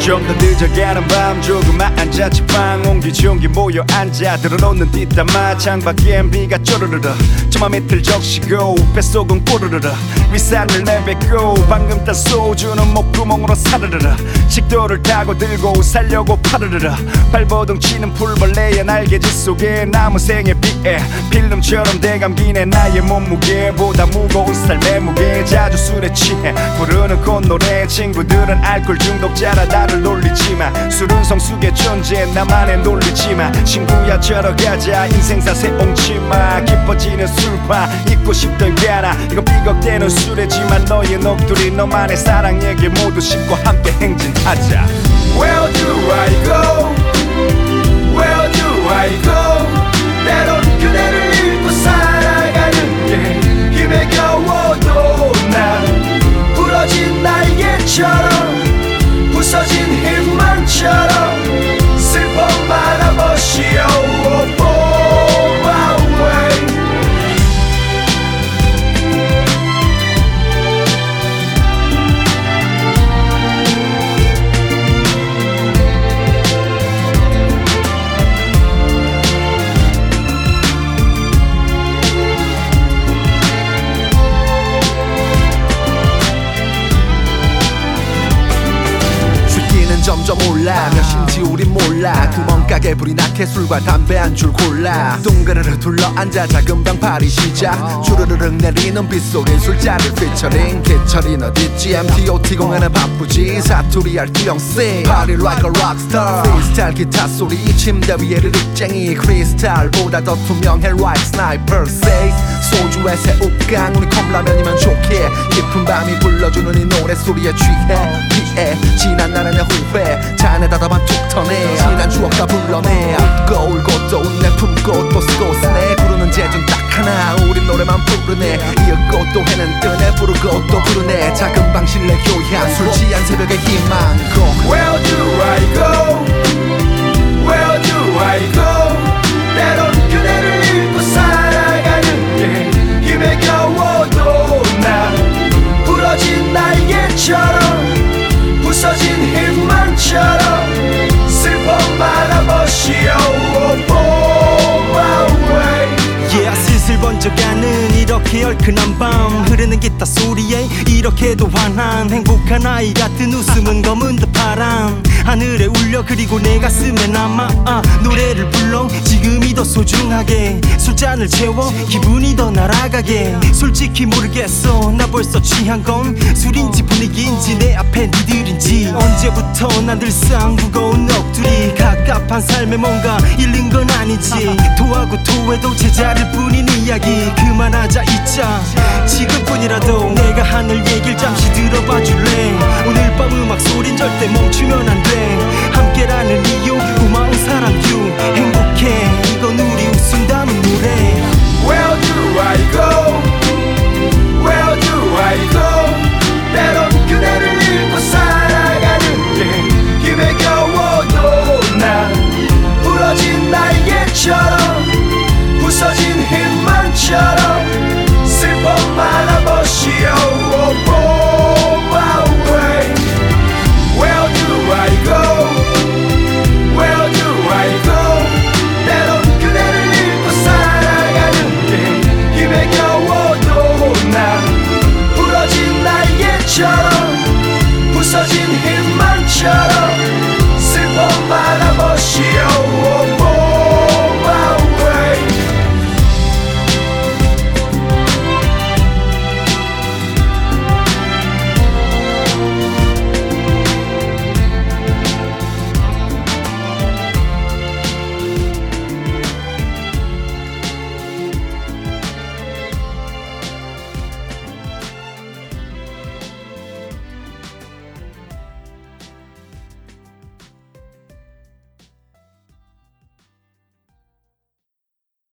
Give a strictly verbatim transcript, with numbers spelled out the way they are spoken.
좀 더 늦어가는 밤 조그마한 자취방 옹기종기 모여 앉아 들어놓는 뒷담화 창밖엔 비가 쪼르르르 저맘 밑을 적시고 뱃속은 꼬르르르 윗산을 내뱉고 방금 딴 소주는 목구멍으로 사르르르 식도를 타고 들고 살려고 파르르르 발버둥 치는 풀벌레의 날개짓 속에 나무생에 비해 필름처럼 대감기네 나의 몸무게보다 무거운 삶의 무게 자주 술에 취해 부르는 콧노래 친구들은 알코올 중독자라 나를 놀리지만 술은 성숙의 존재 나만의 논리지만 친구야 들어가자 인생사세 옹치마 깊어지는 술파 잊고 싶던 게나 이건 비걱대는 술이지만 너의 녹두리 너만의 사랑 얘기 모두 싣고 함께 행진하자. Where do I go? Where do I go? 때론 그대를 잃고 살아가는 게 힘에 겨워도 난 부러진 날개처럼 부서진 희망처럼 슬픔만 한 번씩요. 점점 올라 몇인지 우린 몰라 구멍가게 불이 나게 술과 담배 한 줄 골라 둥그르르 둘러앉아 작은 방파리 시작 주르르륵 내리는 빗속엔 술잔을 피처링 개철인 어딨지 엠티오티 공연은 바쁘지 사투리 알투영 씨 Party like a rockstar 프리스타일 기타 소리 침대 위에 르륵쟁이 크리스탈보다 더 투명해 like sniper say 소주에 새우깡 우리 컵라면이면 좋게 깊은 밤이 불러주는 이 노래소리에 취해 피해 지난 날의 후회 잔에다 담아 툭 터내 지난 추억 다 불러내 웃고 울고 또 웃네 품고 또 쓰고 쓰네 부르는 재중 딱 하나 우린 노래만 부르네 이윽고 또 해는 뜨네 부르고 또 부르네 작은 방 실내 교양 술 취한 새벽의 희망 고 Where do I go? Where do I go? 때론 그대를 잃고 살아가는 게 힘에 겨워도 난 부러진 날개처럼 부서진 희망처럼 슬픔만 한 번씩요. Yeah, 슬슬 번져가는 이렇게 얼큰한 밤 흐르는 기타 소리에 이렇게도 환한 행복한 아이 같은 웃음은 검은 듯파란 하늘에 울려 그리고 내 가슴에 남아 아, 노래를 불러 지금이 더 소중하게 술잔을 채워 기분이 더 날아가게 솔직히 모르겠어 나 벌써 취한 건 술인지 분위기인지 내 앞에 니들인지 언제부터 난 늘상 무거운 넋두리 갑갑한 삶에 뭔가 잃는 건 아니지 토하고 토해도 제자릴 뿐인 이야기 그만하자 잊자 지금뿐이라도 내가 하늘 얘길 잠시 들어봐 줄래 오늘 밤 음악 소린 절대 멈추면 안 돼 함께라는 이유 고마운 사랑 유 행복해 이건 우리 웃음 담은 노래 Where do I go? Where do I go? 때론 그대를 잃고 살아가는 게 힘에 겨워도 난 부러진 날개처럼 부서진 희망처럼 슬픔만 한 번씩요. Where do I go? Where do I go? 때론 그대를 잃고 살아가는 게 힘에 겨워도 난 부러진 날개처럼 부서진 희망처럼 슬픔만